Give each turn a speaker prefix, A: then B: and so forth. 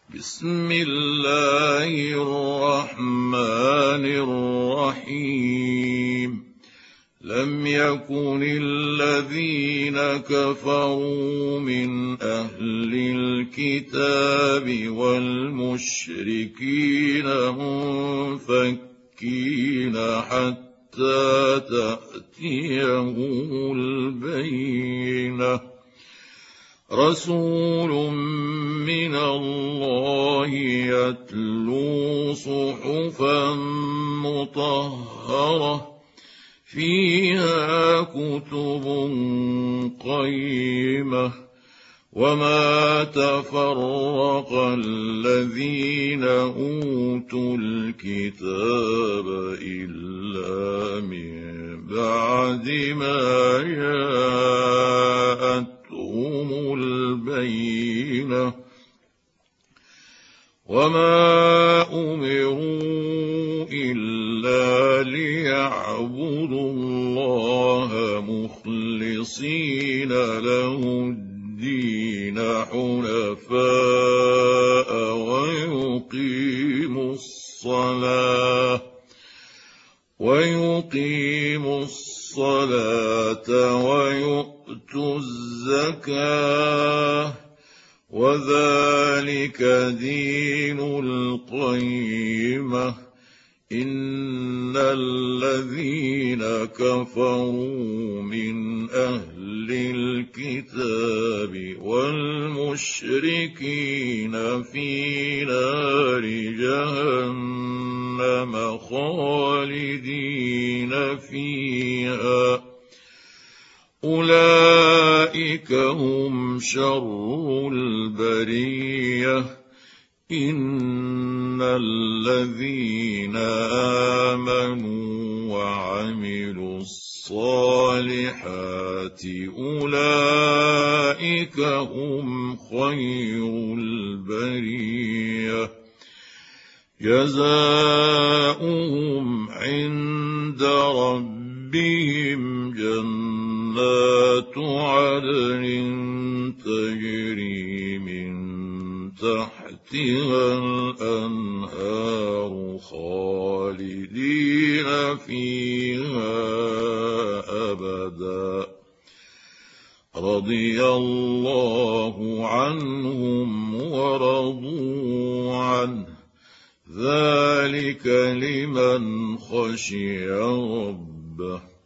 A: بسم الله الرحمن الرحيم. لم يكن الذين كفروا من أهل الكتاب والمشركين منفكين حتى تأتيهم البينة. رسول من الله يتلو صحفا مطهرة فيها كتب قيمة. وما تفرق الذين أوتوا الكتاب إلا من بعد ما جاءتهم البينة. وما أمروا إلا ليعبدوا الله مخلصين له الدين حنفاء ويقيموا الصلاة ويؤتوا الزكاة وذلك دين القيمة. إن الذين كفروا من أهل الكتاب والمشركين في نار جهنم خالدين فيها أولئك هم شر البرية. إن الذين آمنوا وعملوا الصالحات أولئك هم خير البرية. جزاؤهم عند ربهم جنات عدن تجري من تحتها الأنهار خالدين فيها أبدا. رضي الله عنهم ورضوا عنه ذلك لمن خشي ربه.